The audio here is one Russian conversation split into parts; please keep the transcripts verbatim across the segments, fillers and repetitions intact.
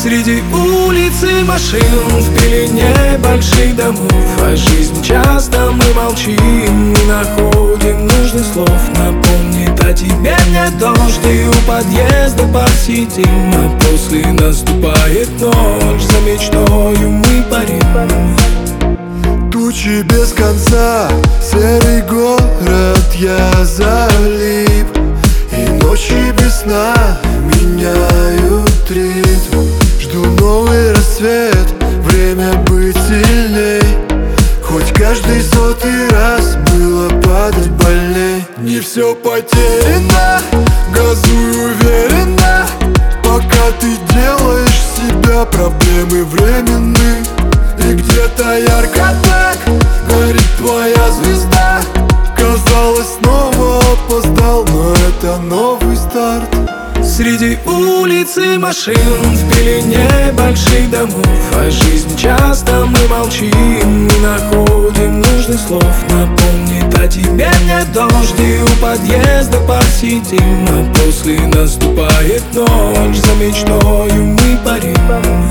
Среди улиц и машин, в пелене больших домов, а жизнь часто мы молчим, не находим нужных слов. Напомнит о тебе мне дождь, и у подъезда посидим, а после наступает ночь, за мечтою мы парим. Тучи без конца, серый город, я залип, и ночи без сна меняют ритм. Жду новый рассвет, время быть сильней, хоть каждый сотый раз было падать больней. Не все потеряно, газуй уверенно, пока ты делаешь себя, проблемы временны. И где-то ярко так горит твоя звезда. Казалось, снова опоздал, но это новый старт. Среди улиц и машин, в пелене больших домов, а жизнь часто мы молчим, не находим нужных слов. Напомнит о тебе мне дождь, и у подъезда посидим, а после наступает ночь, за мечтою мы парим.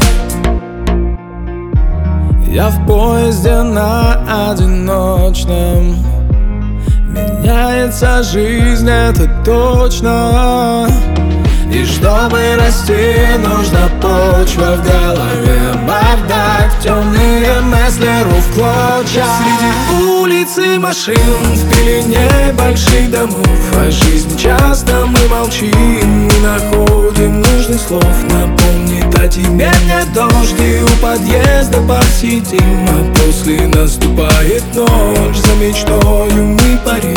Я в поезде на одиночном, меняется жизнь, это точно. И чтобы расти, нужна почва в голове, бардак, темные мысли рвут в клочья. Среди улиц и машин, в пелене больших домов, а жизнь часто мы молчим, не находим нужных слов. Напомнит о тебе мне дождь, и у подъезда посидим, а после наступает ночь, за мечтою мы парим.